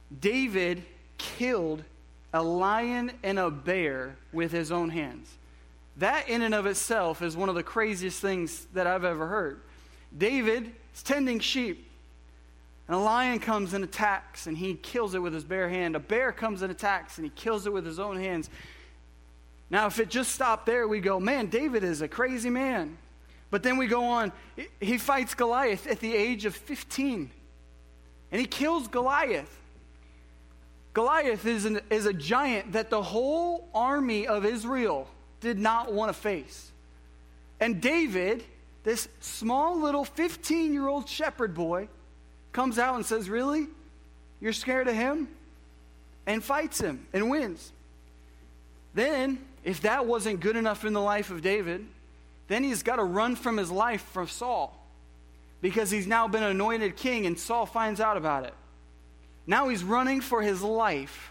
David killed a lion and a bear with his own hands. That in and of itself is one of the craziest things that I've ever heard. David is tending sheep, and a lion comes and attacks, and he kills it with his bare hand. A bear comes and attacks, and he kills it with his own hands. Now, if it just stopped there, we go, man, David is a crazy man. But then we go on, he fights Goliath at the age of 15, and he kills Goliath. Goliath is a giant that the whole army of Israel did not want to face. And David, this small little 15-year-old shepherd boy, comes out and says, really? You're scared of him? And fights him and wins. Then, if that wasn't good enough in the life of David, then he's got to run from his life from Saul, because he's now been anointed king and Saul finds out about it. Now he's running for his life.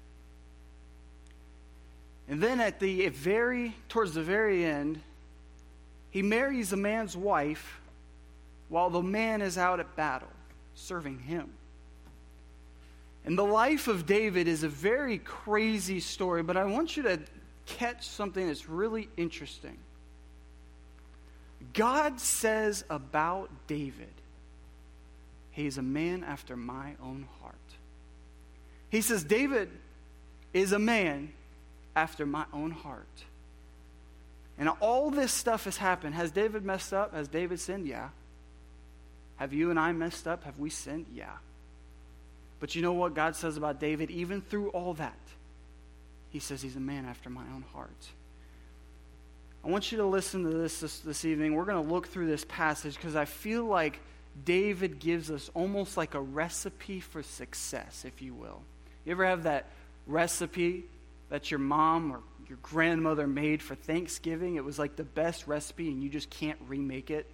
And then towards the very end, he marries a man's wife while the man is out at battle, serving him. And the life of David is a very crazy story, but I want you to catch something that's really interesting. God says about David, he's a man after my own heart. He says, David is a man after my own heart. And all this stuff has happened. Has David messed up? Has David sinned? Yeah. Have you and I messed up? Have we sinned? Yeah. But you know what God says about David? Even through all that, he says he's a man after my own heart. I want you to listen to this evening. We're going to look through this passage because I feel like David gives us almost like a recipe for success, if you will. You ever have that recipe that your mom or your grandmother made for Thanksgiving? It was like the best recipe and you just can't remake it.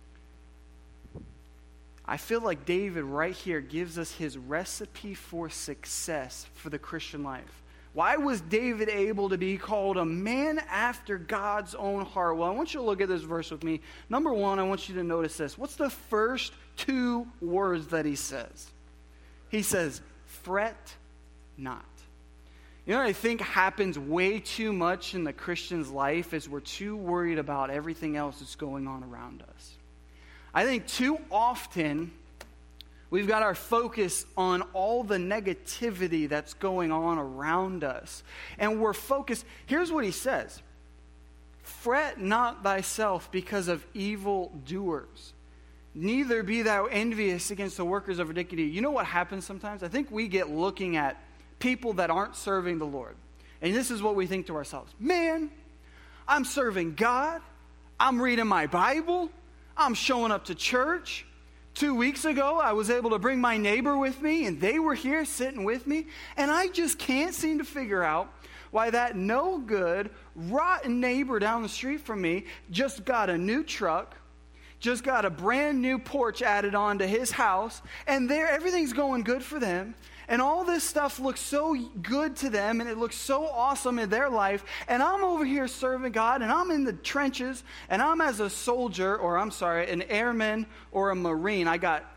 I feel like David right here gives us his recipe for success for the Christian life. Why was David able to be called a man after God's own heart? Well, I want you to look at this verse with me. Number one, I want you to notice this. What's the first two words that he says? He says, fret not. You know what I think happens way too much in the Christian's life is we're too worried about everything else that's going on around us. I think too often we've got our focus on all the negativity that's going on around us. And we're focused. Here's what he says. Fret not thyself because of evil doers. Neither be thou envious against the workers of iniquity. You know what happens sometimes? I think we get looking at people that aren't serving the Lord. And this is what we think to ourselves. Man, I'm serving God. I'm reading my Bible. I'm showing up to church. 2 weeks ago, I was able to bring my neighbor with me, and they were here sitting with me, and I just can't seem to figure out why that no good, rotten neighbor down the street from me just got a new truck, just got a brand new porch added on to his house, and everything's going good for them. And all this stuff looks so good to them, and it looks so awesome in their life. And I'm over here serving God, and I'm in the trenches, and I'm as a soldier, or I'm sorry, an airman or a Marine. I got,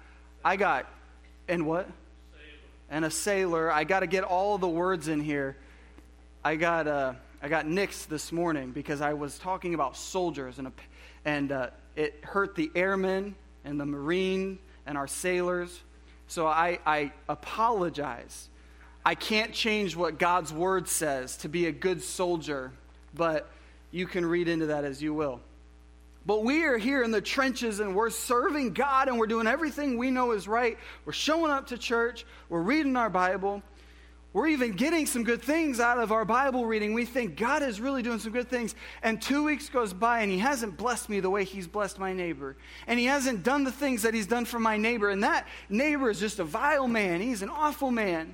and what? Sailor. And a sailor. I got to get all the words in here. I got nixed this morning because I was talking about soldiers, and it hurt the airmen and the Marine and our sailors. So I apologize. I can't change what God's word says to be a good soldier, but you can read into that as you will. But we are here in the trenches and we're serving God and we're doing everything we know is right. We're showing up to church. We're reading our Bible. We're even getting some good things out of our Bible reading. We think God is really doing some good things. And 2 weeks goes by and he hasn't blessed me the way he's blessed my neighbor. And he hasn't done the things that he's done for my neighbor. And that neighbor is just a vile man. He's an awful man.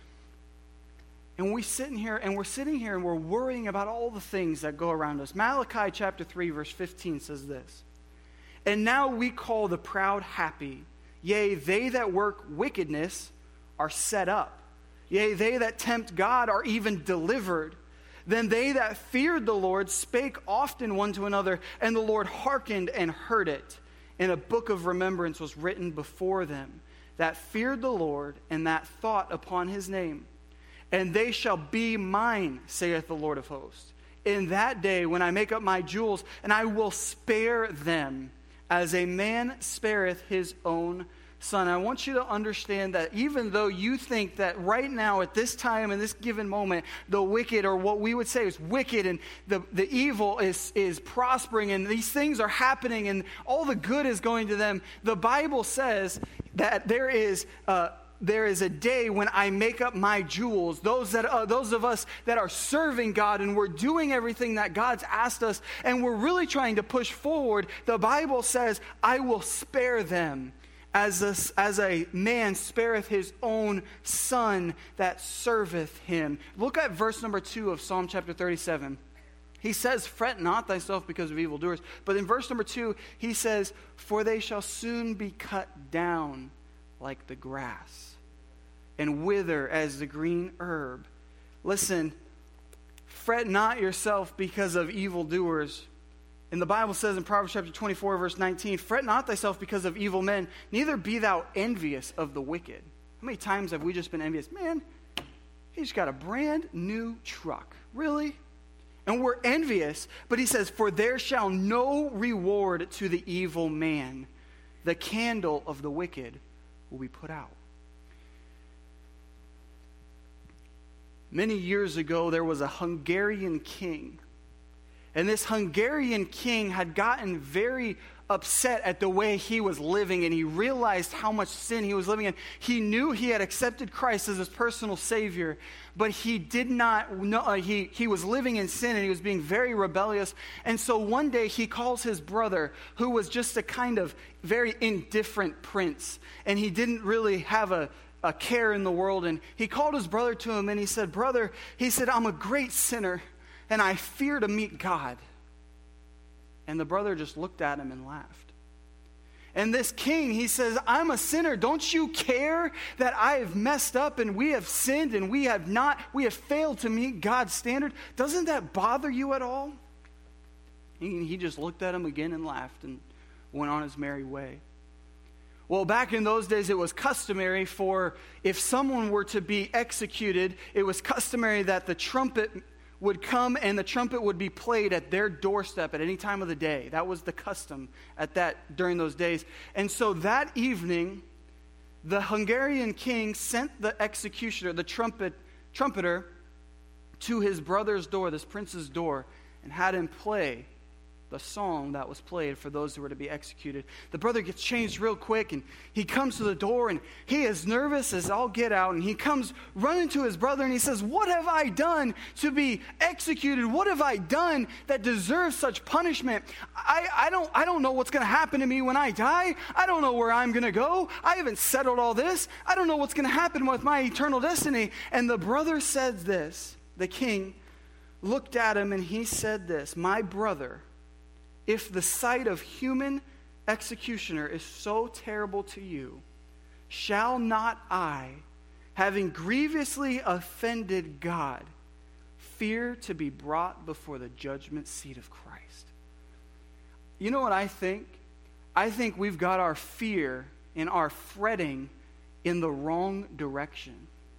And we're sitting here and we're worrying about all the things that go around us. Malachi chapter 3 verse 15 says this. And now we call the proud happy. Yea, they that work wickedness are set up. Yea, they that tempt God are even delivered. Then they that feared the Lord spake often one to another, and the Lord hearkened and heard it. And a book of remembrance was written before them. that feared the Lord and that thought upon his name. And they shall be mine, saith the Lord of hosts, in that day when I make up my jewels, and I will spare them as a man spareth his own son. I want you to understand that even though you think that right now at this time, in this given moment, the wicked, or what we would say is wicked, and the evil is prospering, and these things are happening, and all the good is going to them, the Bible says that there is a day when I make up my jewels. Those of us that are serving God and we're doing everything that God's asked us, and we're really trying to push forward, the Bible says, I will spare them as a man spareth his own son that serveth him. Look at verse number 2 of Psalm chapter 37. He says, fret not thyself because of evildoers. But in verse number 2, he says, for they shall soon be cut down like the grass, and wither as the green herb. Listen, fret not yourself because of evildoers. And the Bible says in Proverbs chapter 24, verse 19, fret not thyself because of evil men, neither be thou envious of the wicked. How many times have we just been envious? Man, he just got a brand new truck. Really? And we're envious. But he says, for there shall no reward to the evil man. The candle of the wicked will be put out. Many years ago, there was a Hungarian king. And this Hungarian king had gotten very upset at the way he was living, and he realized how much sin he was living in. He knew he had accepted Christ as his personal Savior, but he did not know, he was living in sin, and he was being very rebellious. And so one day he calls his brother, who was just a kind of very indifferent prince, and he didn't really have a care in the world. And he called his brother to him, and he said, brother, he said, I'm a great sinner, and I fear to meet God. And the brother just looked at him and laughed. And this king, he says, I'm a sinner. Don't you care that I have messed up and we have sinned and we have failed to meet God's standard? Doesn't that bother you at all? He just looked at him again and laughed and went on his merry way. Well, back in those days, it was customary for, if someone were to be executed, it was customary that the trumpet would come and the trumpet would be played at their doorstep at any time of the day. That was the custom during those days. And so that evening, the Hungarian king sent the executioner, the trumpeter, to his brother's door, this prince's door, and had him play the song that was played for those who were to be executed. The brother gets changed real quick, and he comes to the door, and he is nervous as all get out, and he comes running to his brother, and he says, what have I done to be executed? What have I done that deserves such punishment? I don't know what's going to happen to me when I die. I don't know where I'm going to go. I haven't settled all this. I don't know what's going to happen with my eternal destiny. And the brother says this. The king looked at him, and he said this, my brother, if the sight of human executioner is so terrible to you, shall not I, having grievously offended God, fear to be brought before the judgment seat of Christ? You know what I think? I think we've got our fear and our fretting in the wrong direction.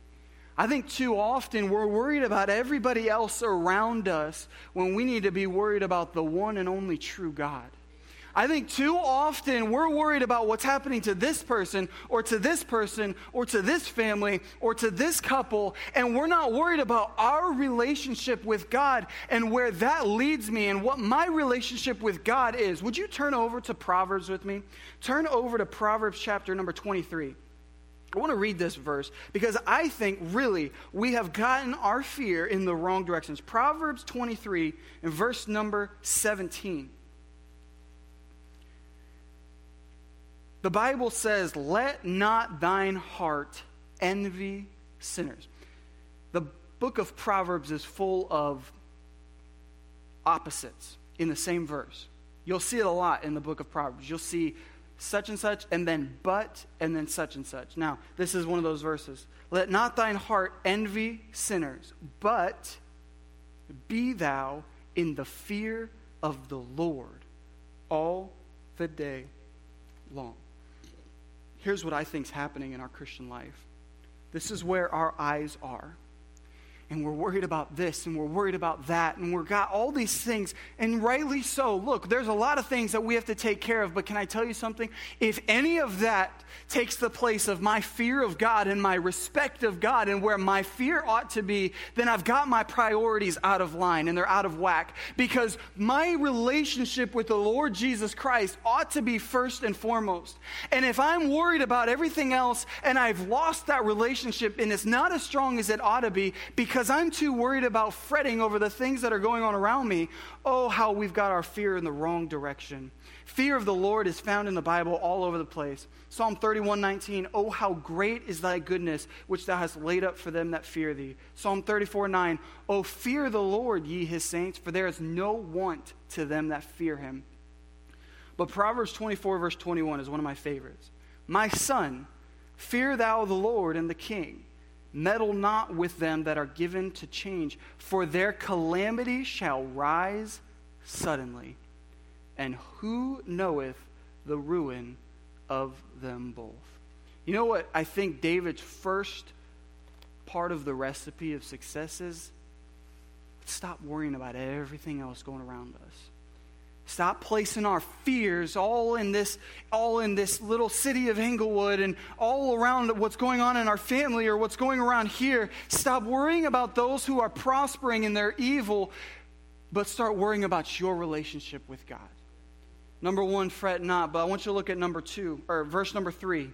I think too often we're worried about everybody else around us when we need to be worried about the one and only true God. I think too often we're worried about what's happening to this person or to this person or to this family or to this couple, and we're not worried about our relationship with God and where that leads me and what my relationship with God is. Would you turn over to Proverbs with me? Turn over to Proverbs chapter number 23. I want to read this verse because I think really we have gotten our fear in the wrong directions. Proverbs 23 and verse number 17. The Bible says, let not thine heart envy sinners. The book of Proverbs is full of opposites in the same verse. You'll see it a lot in the book of Proverbs. You'll see such and such, and then but, and then such and such. Now, this is one of those verses. Let not thine heart envy sinners, but be thou in the fear of the Lord all the day long. here's what I think is happening in our Christian life. This is where our eyes are. And we're worried about this, and we're worried about that, and we've got all these things, and rightly so. Look, there's a lot of things that we have to take care of, but can I tell you something? If any of that takes the place of my fear of God and my respect of God and where my fear ought to be, then I've got my priorities out of line and they're out of whack. Because my relationship with the Lord Jesus Christ ought to be first and foremost. And if I'm worried about everything else and I've lost that relationship and it's not as strong as it ought to be because I'm too worried about fretting over the things that are going on around me, oh, how we've got our fear in the wrong direction. Fear of the Lord is found in the Bible all over the place. Psalm 31:19, oh, how great is thy goodness, which thou hast laid up for them that fear thee. Psalm 34:9, oh, fear the Lord, ye his saints, for there is no want to them that fear him. But Proverbs 24, verse 21 is one of my favorites. My son, fear thou the Lord and the king. Meddle not with them that are given to change, for their calamity shall rise suddenly. And who knoweth the ruin of them both? You know what I think David's first part of the recipe of success is? Stop worrying about everything else going around us. Stop placing our fears all in this little city of Englewood and all around what's going on in our family or what's going around here. Stop worrying about those who are prospering in their evil, but start worrying about your relationship with God. Number 1, fret not, but I want you to look at verse number 3.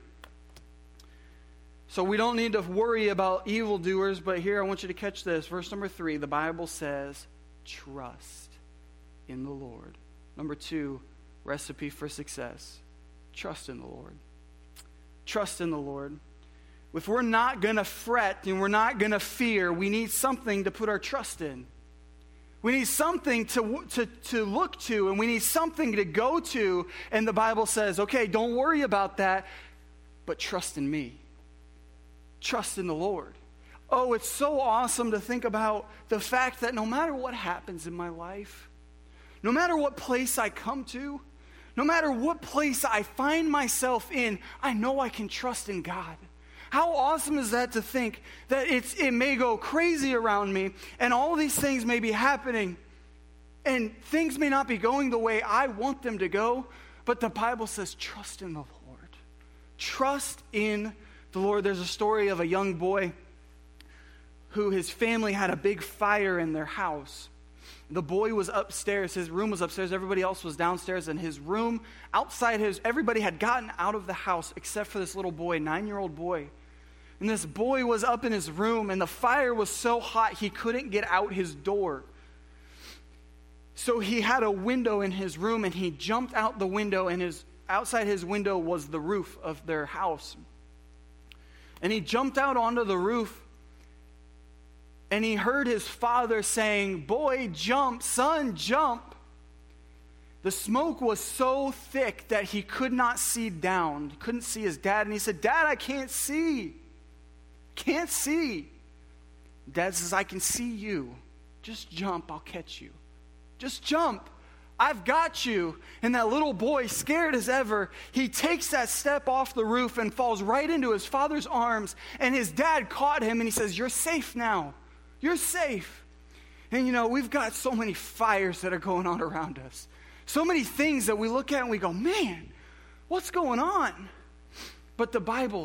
So we don't need to worry about evildoers, but here I want you to catch this. Verse number 3, the Bible says, trust in the Lord. Number 2, recipe for success. Trust in the Lord. Trust in the Lord. If we're not going to fret and we're not going to fear, we need something to put our trust in. We need something to look to, and we need something to go to. And the Bible says, okay, don't worry about that, but trust in me. Trust in the Lord. Oh, it's so awesome to think about the fact that no matter what happens in my life, no matter what place I come to, no matter what place I find myself in, I know I can trust in God. How awesome is that to think that it may go crazy around me and all these things may be happening and things may not be going the way I want them to go, but the Bible says trust in the Lord. Trust in the Lord. There's a story of a young boy who his family had a big fire in their house. The boy was upstairs, his room was upstairs, everybody else was downstairs, and his room, everybody had gotten out of the house except for this little boy, 9-year-old boy. And this boy was up in his room, and the fire was so hot he couldn't get out his door. So he had a window in his room, and he jumped out the window, and outside his window was the roof of their house. And he jumped out onto the roof, and he heard his father saying, boy, jump, son, jump. The smoke was so thick that he could not see down. He couldn't see his dad, and he said, Dad, I can't see. Can't see. Dad says, I can see you. Just jump, I'll catch you. Just jump. I've got you. And that little boy, scared as ever, he takes that step off the roof and falls right into his father's arms. And his dad caught him and he says, you're safe now. You're safe. And we've got so many fires that are going on around us. So many things that we look at and we go, man, what's going on? But the Bible,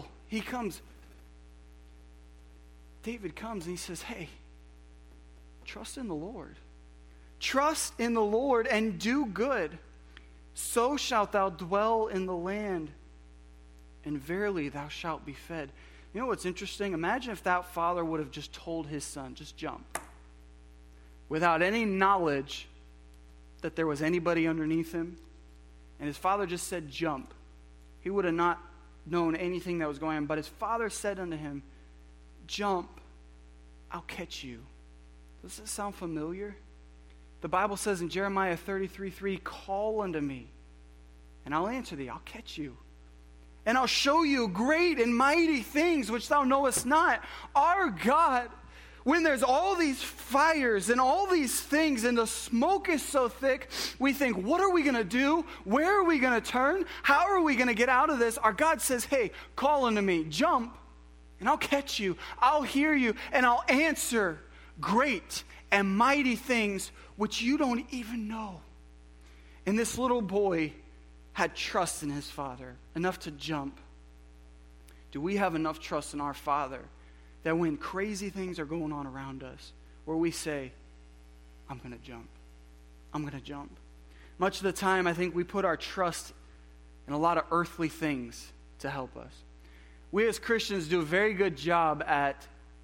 David comes and he says, hey, trust in the Lord. Trust in the Lord and do good. So shalt thou dwell in the land, and verily thou shalt be fed. You know what's interesting? Imagine if that father would have just told his son, just jump. Without any knowledge that there was anybody underneath him. And his father just said, jump. He would have not known anything that was going on. But his father said unto him, jump, I'll catch you. Does that sound familiar? The Bible says in Jeremiah 33:3, call unto me, and I'll answer thee, I'll catch you. And I'll show you great and mighty things which thou knowest not. Our God when there's all these fires and all these things and the smoke is so thick, we think, what are we going to do? Where are we going to turn? How are we going to get out of this? Our God says, hey, call unto me, jump, and I'll catch you. I'll hear you, and I'll answer great and mighty things which you don't even know. And this little boy had trust in his father, enough to jump. Do we have enough trust in our Father that when crazy things are going on around us, where we say, I'm going to jump. I'm going to jump. Much of the time, I think we put our trust in a lot of earthly things to help us. We as Christians do a very good job at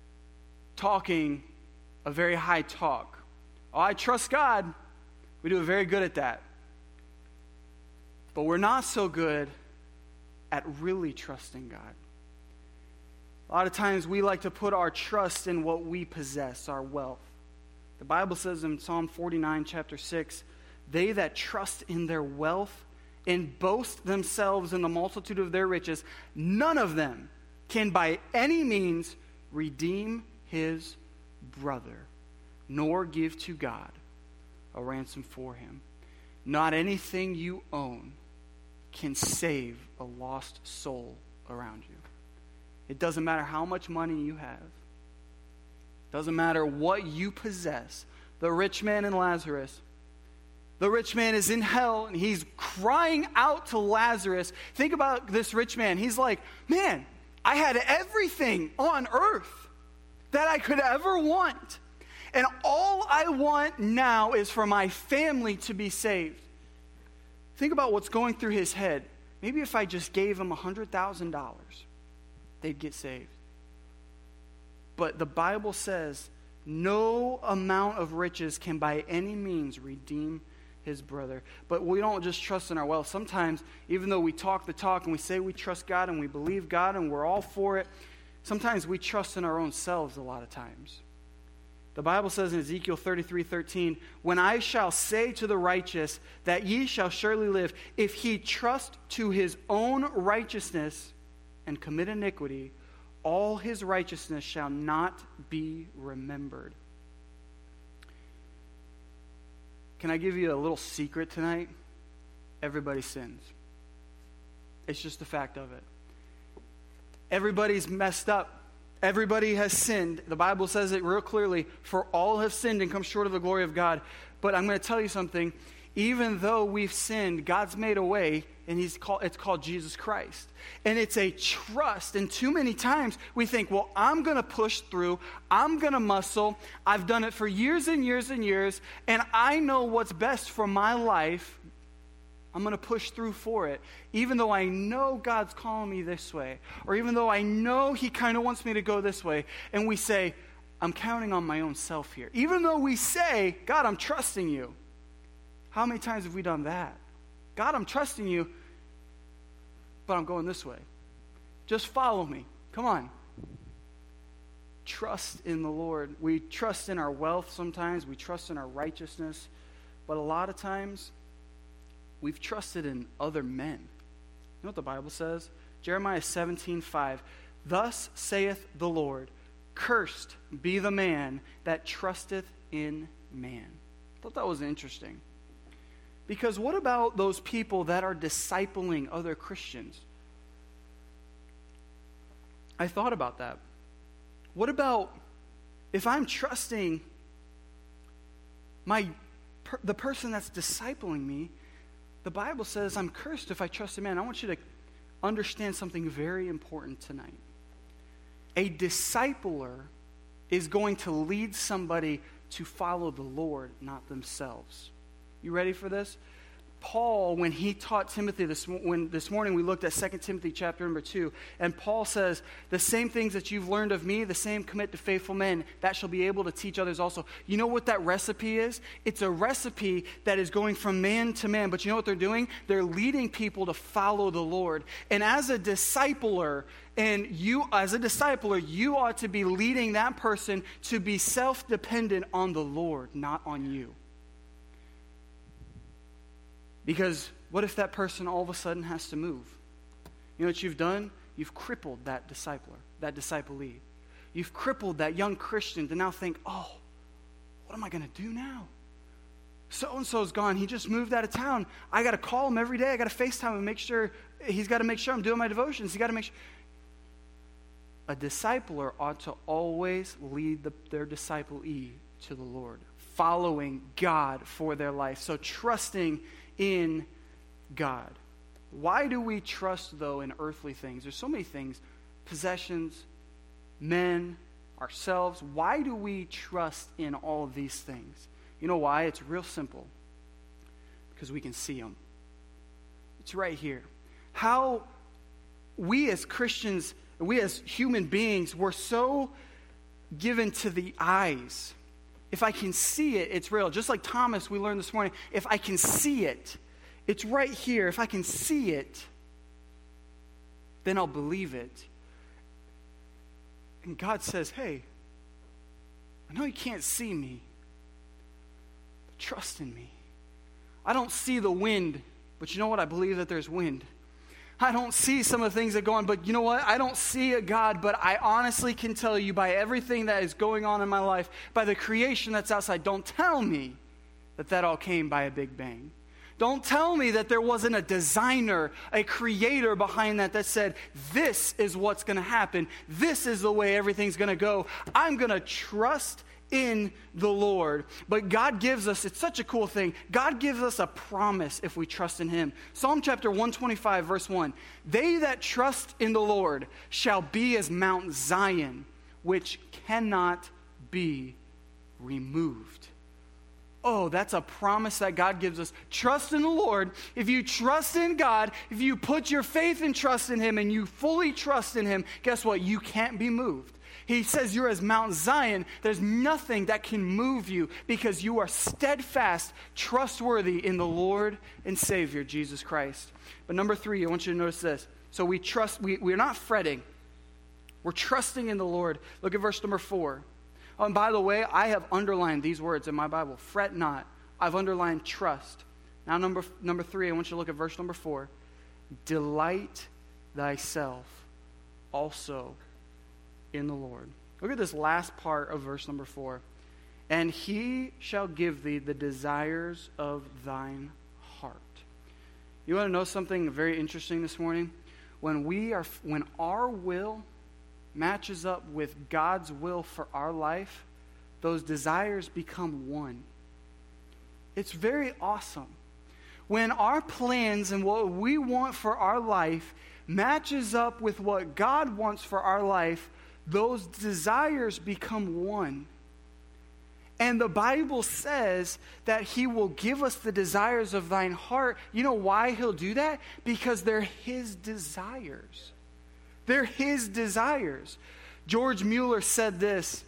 talking a very high talk. Oh, I trust God. We do very good at that. But we're not so good at really trusting God. A lot of times we like to put our trust in what we possess, our wealth. The Bible says in Psalm 49, chapter 6, they that trust in their wealth and boast themselves in the multitude of their riches, none of them can by any means redeem his brother, nor give to God a ransom for him. Not anything you own can save a lost soul around you. It doesn't matter how much money you have. Doesn't matter what you possess. The rich man and Lazarus. The rich man is in hell and he's crying out to Lazarus. Think about this rich man. He's like, man, I had everything on earth that I could ever want. And all I want now is for my family to be saved. Think about what's going through his head. Maybe if I just gave him $100,000, they'd get saved. But the Bible says no amount of riches can by any means redeem his brother. But we don't just trust in our wealth. Sometimes, even though we talk the talk and we say we trust God and we believe God and we're all for it, sometimes we trust in our own selves a lot of times. The Bible says in Ezekiel 33:13, when I shall say to the righteous that ye shall surely live, if he trust to his own righteousness and commit iniquity, all his righteousness shall not be remembered. Can I give you a little secret tonight? Everybody sins. It's just the fact of it. Everybody's messed up. Everybody has sinned. The Bible says it real clearly, for all have sinned and come short of the glory of God. But I'm going to tell you something. Even though we've sinned, God's made a way, and it's called Jesus Christ. And it's a trust. And too many times we think, well, I'm going to push through. I'm going to muscle. I've done it for years and years and years, and I know what's best for my life. I'm going to push through for it, even though I know God's calling me this way, or even though I know he kind of wants me to go this way. And we say, I'm counting on my own self here. Even though we say, God, I'm trusting you. How many times have we done that? God, I'm trusting you, but I'm going this way. Just follow me. Come on. Trust in the Lord. We trust in our wealth sometimes. We trust in our righteousness. But a lot of times, we've trusted in other men. You know what the Bible says? Jeremiah 17:5. Thus saith the Lord, cursed be the man that trusteth in man. I thought that was interesting. Because what about those people that are discipling other Christians? I thought about that. What about if I'm trusting the person that's discipling me? The Bible says I'm cursed if I trust a man. I want you to understand something very important tonight. A discipler is going to lead somebody to follow the Lord, not themselves. You ready for this? Paul, when he taught Timothy this morning, we looked at 2 Timothy chapter number 2, and Paul says, the same things that you've learned of me, the same commit to faithful men, that shall be able to teach others also. You know what that recipe is? It's a recipe that is going from man to man, but you know what they're doing? They're leading people to follow the Lord. And as a discipler, you ought to be leading that person to be self-dependent on the Lord, not on you. Because what if that person all of a sudden has to move? You know what you've done? You've crippled that discipler, that disciplee. You've crippled that young Christian to now think, oh, what am I going to do now? So-and-so's gone. He just moved out of town. I got to call him every day. I got to FaceTime him and make sure, he's got to make sure I'm doing my devotions. He's got to make sure. A discipler ought to always lead their disciplee to the Lord, following God for their life. So trusting in God. Why do we trust, though, in earthly things? There's so many things, possessions, men, ourselves. Why do we trust in all of these things? You know why? It's real simple. Because we can see them. It's right here. How we as Christians, we as human beings, we're so given to the eyes. If I can see it, it's real. Just like Thomas, we learned this morning, if I can see it, it's right here. If I can see it, then I'll believe it. And God says, hey, I know you can't see me, but trust in me. I don't see the wind, but you know what? I believe that there's wind. I don't see some of the things that go on, but you know what? I don't see a God, but I honestly can tell you by everything that is going on in my life, by the creation that's outside, don't tell me that all came by a big bang. Don't tell me that there wasn't a designer, a creator behind that said, this is what's going to happen. This is the way everything's going to go. I'm going to trust in the Lord. But God gives us, it's such a cool thing, God gives us a promise if we trust in Him. Psalm chapter 125, verse 1, they that trust in the Lord shall be as Mount Zion, which cannot be removed. Oh, that's a promise that God gives us. Trust in the Lord. If you trust in God, if you put your faith and trust in Him and you fully trust in Him, guess what? You can't be moved. He says you're as Mount Zion. There's nothing that can move you because you are steadfast, trustworthy in the Lord and Savior, Jesus Christ. But number 3, I want you to notice this. So we trust, we're not fretting. We're trusting in the Lord. Look at verse number 4. Oh, and by the way, I have underlined these words in my Bible. Fret not. I've underlined trust. Now number 3, I want you to look at verse number 4. Delight thyself also in the Lord. Look at this last part of verse number 4. And He shall give thee the desires of thine heart. You want to know something very interesting this morning? When our will matches up with God's will for our life, those desires become one. It's very awesome. When our plans and what we want for our life matches up with what God wants for our life, those desires become one. And the Bible says that He will give us the desires of thine heart. You know why He'll do that? Because they're His desires. They're His desires. George Mueller said this,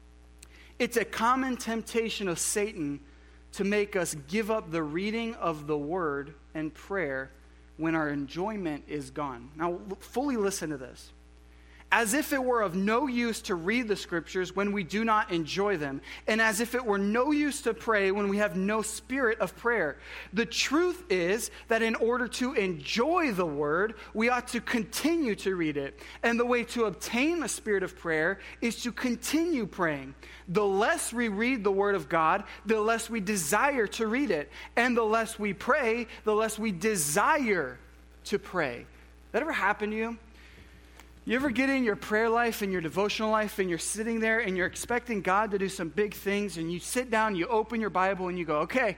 it's a common temptation of Satan to make us give up the reading of the Word and prayer when our enjoyment is gone. Now, fully listen to this. As if it were of no use to read the Scriptures when we do not enjoy them, and as if it were no use to pray when we have no spirit of prayer. The truth is that in order to enjoy the Word, we ought to continue to read it. And the way to obtain a spirit of prayer is to continue praying. The less we read the Word of God, the less we desire to read it. And the less we pray, the less we desire to pray. That ever happen to you? You ever get in your prayer life and your devotional life and you're sitting there and you're expecting God to do some big things and you sit down, you open your Bible and you go, okay,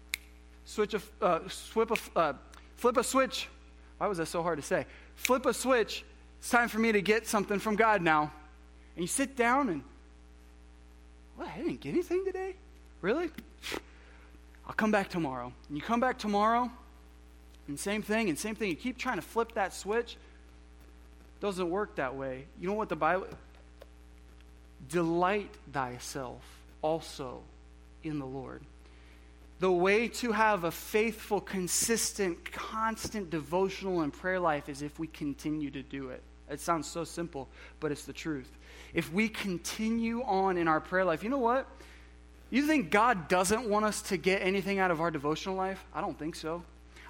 flip a switch. Why was that so hard to say? Flip a switch. It's time for me to get something from God now. And you sit down and, what, I didn't get anything today? Really? I'll come back tomorrow. And you come back tomorrow and same thing. You keep trying to flip that switch. Doesn't work that way. You know what the Bible... Delight thyself also in the Lord. The way to have a faithful, consistent, constant devotional and prayer life is if we continue to do it. It sounds so simple, but it's the truth. If we continue on in our prayer life, you know what? You think God doesn't want us to get anything out of our devotional life? I don't think so.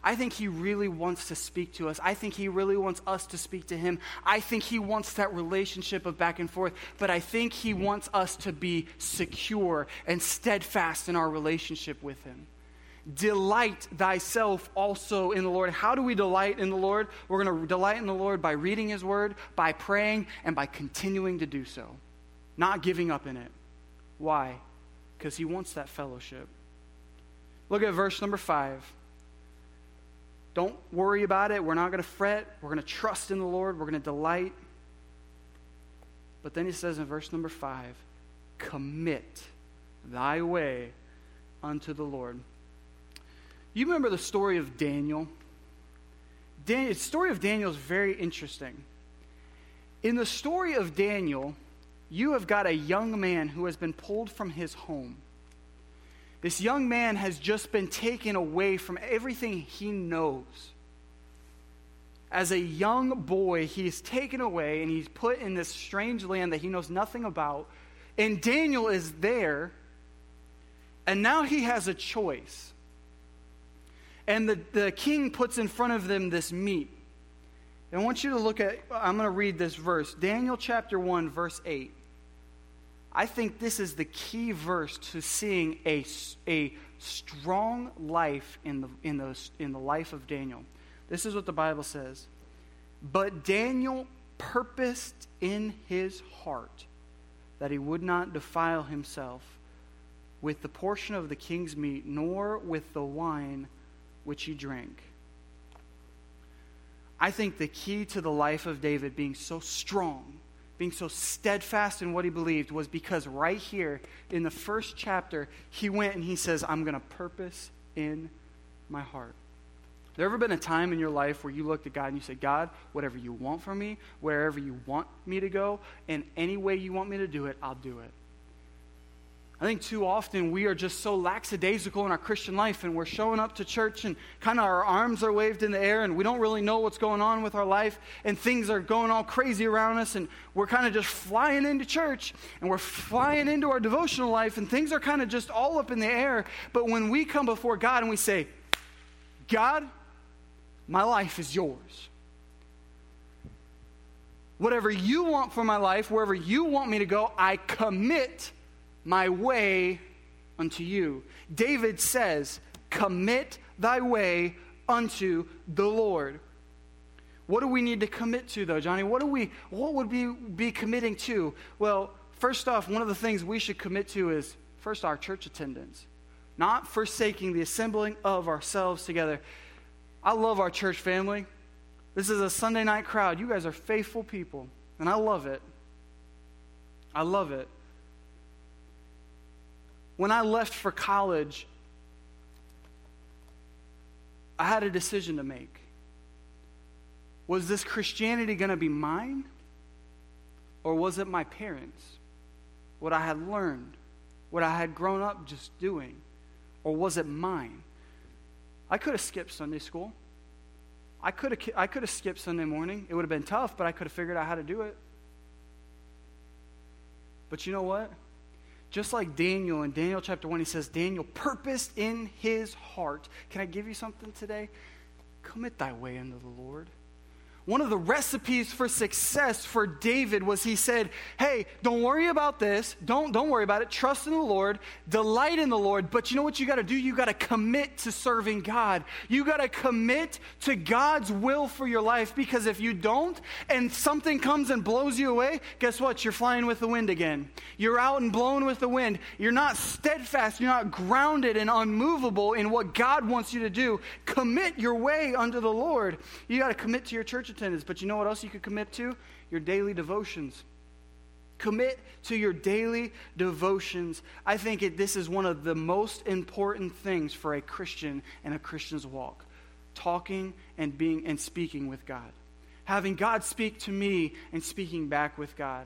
I think he really wants to speak to us. I think he really wants us to speak to him. I think he wants that relationship of back and forth, but I think he wants us to be secure and steadfast in our relationship with him. Delight thyself also in the Lord. How do we delight in the Lord? We're going to delight in the Lord by reading his word, by praying, and by continuing to do so. Not giving up in it. Why? Because he wants that fellowship. Look at verse number 5. Don't worry about it. We're not going to fret. We're going to trust in the Lord. We're going to delight. But then he says in verse number 5, commit thy way unto the Lord. You remember the story of Daniel? The story of Daniel is very interesting. In the story of Daniel, you have got a young man who has been pulled from his home. This young man has just been taken away from everything he knows. As a young boy, he is taken away and he's put in this strange land that he knows nothing about. And Daniel is there, and now he has a choice. And the king puts in front of them this meat. And I want you to look at, I'm going to read this verse. Daniel chapter 1, verse 8. I think this is the key verse to seeing a strong life in the life of Daniel. This is what the Bible says. But Daniel purposed in his heart that he would not defile himself with the portion of the king's meat, nor with the wine which he drank. I think the key to the life of David being so strong, being so steadfast in what he believed, was because right here in the first chapter, he went and he says, I'm going to purpose in my heart. There ever been a time in your life where you looked at God and you said, God, whatever you want from me, wherever you want me to go, and any way you want me to do it, I'll do it. I think too often we are just so lackadaisical in our Christian life, and we're showing up to church and kind of our arms are waved in the air and we don't really know what's going on with our life, and things are going all crazy around us, and we're kind of just flying into church and we're flying into our devotional life, and things are kind of just all up in the air. But when we come before God and we say, God, my life is yours. Whatever you want for my life, wherever you want me to go, I commit my way unto you. David says, commit thy way unto the Lord. What do we need to commit to, though, Johnny? What would we be committing to? Well, first off, one of the things we should commit to is, first, our church attendance. Not forsaking the assembling of ourselves together. I love our church family. This is a Sunday night crowd. You guys are faithful people, and I love it. I love it. When I left for college, I had a decision to make. Was this Christianity going to be mine? Or was it my parents? What I had learned? What I had grown up just doing? Or was it mine? I could have skipped Sunday school. I could have skipped Sunday morning. It would have been tough, but I could have figured out how to do it. But you know what? Just like Daniel in Daniel chapter 1, he says, Daniel purposed in his heart. Can I give you something today? Commit thy way unto the Lord. One of the recipes for success for David was he said, hey, don't worry about this. Don't worry about it. Trust in the Lord. Delight in the Lord. But you know what you got to do? You got to commit to serving God. You got to commit to God's will for your life, because if you don't and something comes and blows you away, guess what? You're flying with the wind again. You're out and blown with the wind. You're not steadfast. You're not grounded and unmovable in what God wants you to do. Commit your way unto the Lord. You got to commit to your church attendance, but you know what else you could commit to? Your daily devotions. Commit to your daily devotions. I think this is one of the most important things for a Christian and a Christian's walk. Talking and being and speaking with God. Having God speak to me and speaking back with God.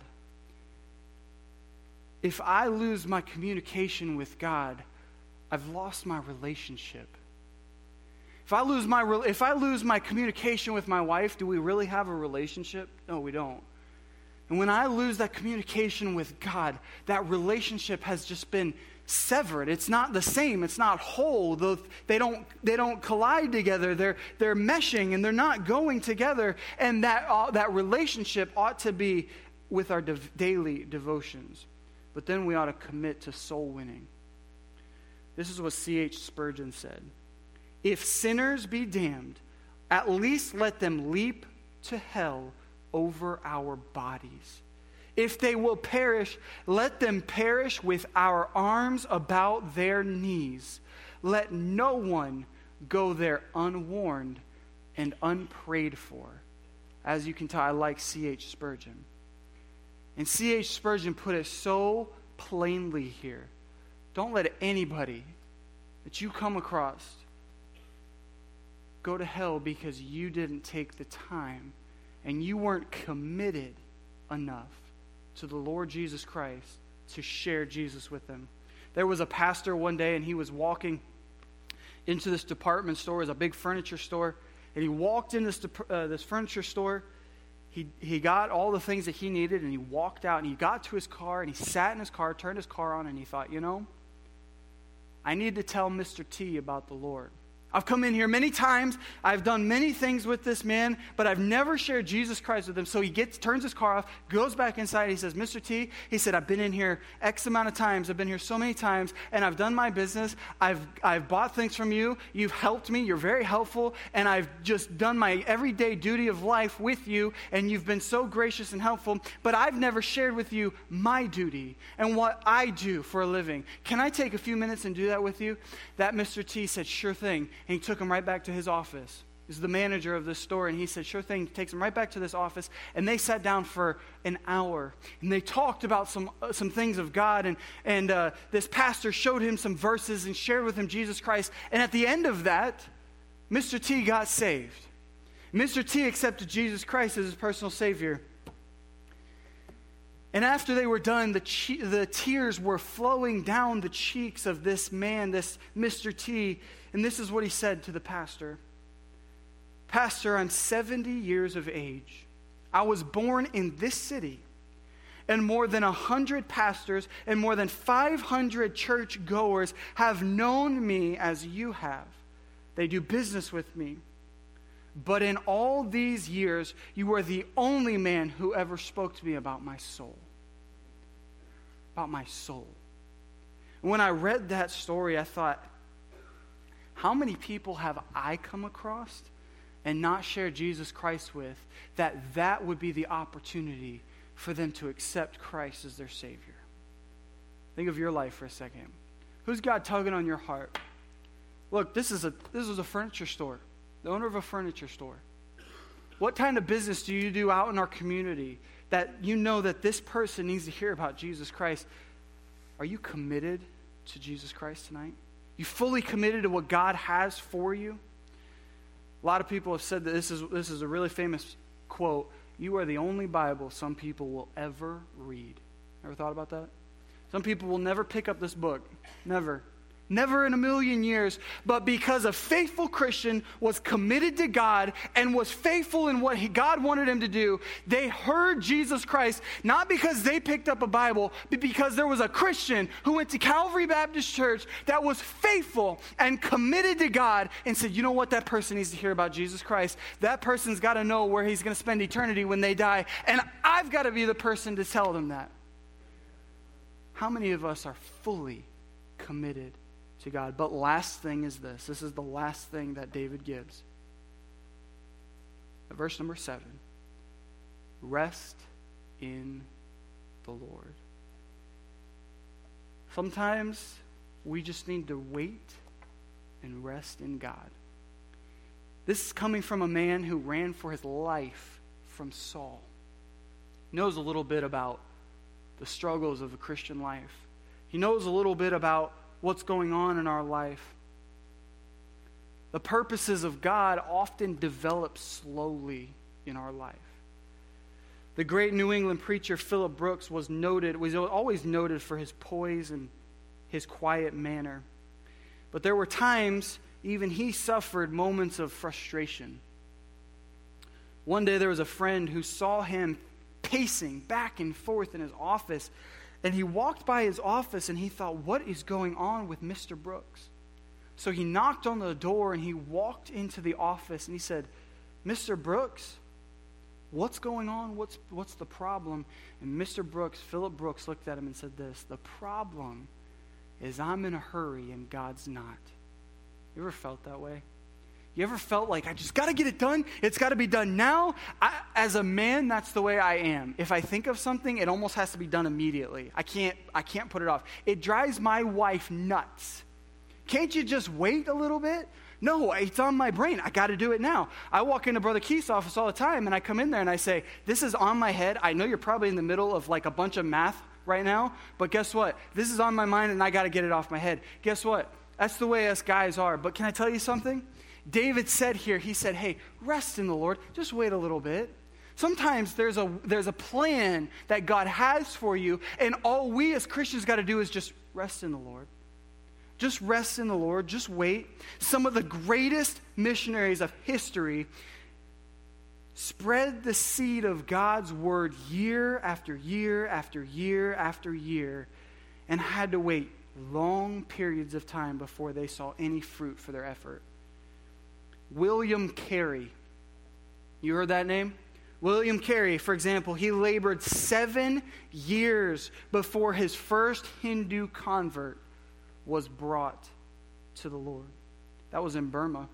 If I lose my communication with God, I've lost my relationship. If I lose my communication with my wife, do we really have a relationship? No, we don't. And when I lose that communication with God, that relationship has just been severed. It's not the same. It's not whole. They don't collide together. They're meshing and they're not going together. And that relationship ought to be with our daily devotions. But then we ought to commit to soul winning. This is what C.H. Spurgeon said. If sinners be damned, at least let them leap to hell over our bodies. If they will perish, let them perish with our arms about their knees. Let no one go there unwarned and unprayed for. As you can tell, I like C.H. Spurgeon. And C.H. Spurgeon put it so plainly here. Don't let anybody that you come across go to hell because you didn't take the time and you weren't committed enough to the Lord Jesus Christ to share Jesus with them. There was a pastor one day, and he was walking into this department store. It was a big furniture store. And he walked in this furniture store. He got all the things that he needed, and he walked out, and he got to his car, and he sat in his car, turned his car on, and he thought, I need to tell Mr. T about the Lord. I've come in here many times. I've done many things with this man, but I've never shared Jesus Christ with him. So he turns his car off, goes back inside. He says, Mr. T, he said, I've been in here X amount of times. I've been here so many times, and I've done my business. I've bought things from you. You've helped me. You're very helpful, and I've just done my everyday duty of life with you, and you've been so gracious and helpful, but I've never shared with you my duty and what I do for a living. Can I take a few minutes and do that with you? That Mr. T said, sure thing. And he took him right back to his office. He's the manager of this store, and he said, sure thing. He takes him right back to this office, and they sat down for an hour, and they talked about some things of God, and this pastor showed him some verses and shared with him Jesus Christ, and at the end of that, Mr. T got saved. Mr. T accepted Jesus Christ as his personal Savior. And after they were done, the tears were flowing down the cheeks of this man, this Mr. T. And this is what he said to the pastor. Pastor, I'm 70 years of age. I was born in this city. And more than 100 pastors and more than 500 church goers have known me as you have. They do business with me. But in all these years, you are the only man who ever spoke to me about my soul. About my soul. And when I read that story, I thought, how many people have I come across and not shared Jesus Christ with that would be the opportunity for them to accept Christ as their Savior? Think of your life for a second. Who's God tugging on your heart? Look, this is a furniture store. The owner of a furniture store. What kind of business do you do out in our community that you know that this person needs to hear about Jesus Christ? Are you committed to Jesus Christ tonight? You fully committed to what God has for you? A lot of people have said that this is a really famous quote. You are the only Bible some people will ever read. Ever thought about that? Some people will never pick up this book. Never. Never in a million years, but because a faithful Christian was committed to God and was faithful in what God wanted him to do, they heard Jesus Christ, not because they picked up a Bible, but because there was a Christian who went to Calvary Baptist Church that was faithful and committed to God and said, you know what, that person needs to hear about Jesus Christ. That person's got to know where he's going to spend eternity when they die, and I've got to be the person to tell them that. How many of us are fully committed to God? But last thing is this. This is the last thing that David gives. Verse number 7. Rest in the Lord. Sometimes we just need to wait and rest in God. This is coming from a man who ran for his life from Saul. He knows a little bit about the struggles of a Christian life. He knows a little bit about what's going on in our life. The purposes of God often develop slowly in our life. The great New England preacher Philip Brooks was always noted for his poise and his quiet manner. But there were times even he suffered moments of frustration. One day there was a friend who saw him pacing back and forth in his office. And he walked by his office and he thought, what is going on with Mr. Brooks? So he knocked on the door and he walked into the office and he said, Mr. Brooks, what's going on? What's the problem? And Mr. Brooks, Philip Brooks, looked at him and said this, the problem is I'm in a hurry and God's not. You ever felt that way? You ever felt like, I just got to get it done? It's got to be done now? As a man, that's the way I am. If I think of something, it almost has to be done immediately. I can't put it off. It drives my wife nuts. Can't you just wait a little bit? No, it's on my brain. I got to do it now. I walk into Brother Keith's office all the time, and I come in there and I say, this is on my head. I know you're probably in the middle of like a bunch of math right now, but guess what? This is on my mind, and I got to get it off my head. Guess what? That's the way us guys are. But can I tell you something? David said here, he said, hey, rest in the Lord. Just wait a little bit. Sometimes there's a plan that God has for you, and all we as Christians got to do is just rest in the Lord. Just rest in the Lord. Just wait. Some of the greatest missionaries of history spread the seed of God's word year after year after year after year and had to wait long periods of time before they saw any fruit for their effort. William Carey. You heard that name? William Carey, for example, he labored 7 years before his first Hindu convert was brought to the Lord. That was in Burma.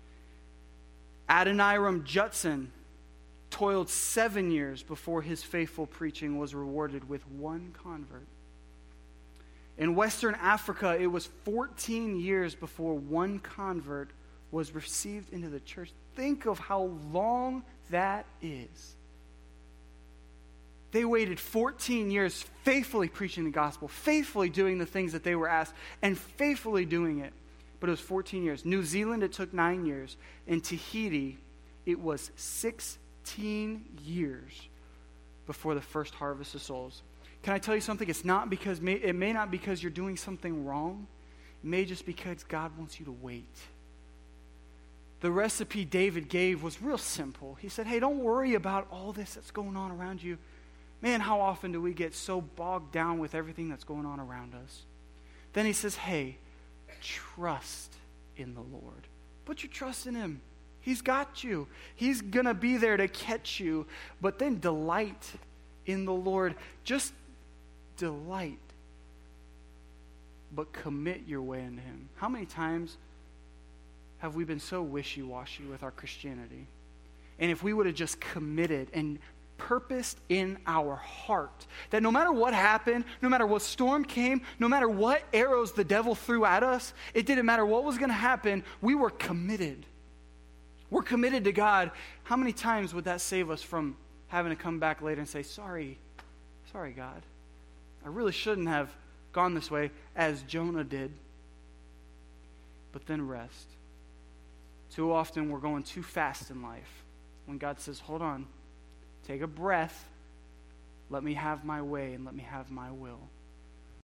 Adoniram Judson toiled 7 years before his faithful preaching was rewarded with 1 convert. In Western Africa, it was 14 years before 1 convert was received into the church. Think of how long that is. They waited 14 years faithfully preaching the gospel, faithfully doing the things that they were asked, and faithfully doing it. But it was 14 years. New Zealand, it took 9 years. In Tahiti, it was 16 years before the first harvest of souls. Can I tell you something? It may not be because you're doing something wrong. It may just because God wants you to wait. The recipe David gave was real simple. He said, hey, don't worry about all this that's going on around you. Man, how often do we get so bogged down with everything that's going on around us? Then he says, hey, trust in the Lord. Put your trust in him. He's got you. He's going to be there to catch you. But then delight in the Lord. Just delight. But commit your way into him. How many times have we been so wishy-washy with our Christianity? And if we would have just committed and purposed in our heart that no matter what happened, no matter what storm came, no matter what arrows the devil threw at us, it didn't matter what was going to happen, we were committed. We're committed to God. How many times would that save us from having to come back later and say, sorry, God, I really shouldn't have gone this way as Jonah did. But then rest. Too often we're going too fast in life. When God says, hold on, take a breath, let me have my way and let me have my will.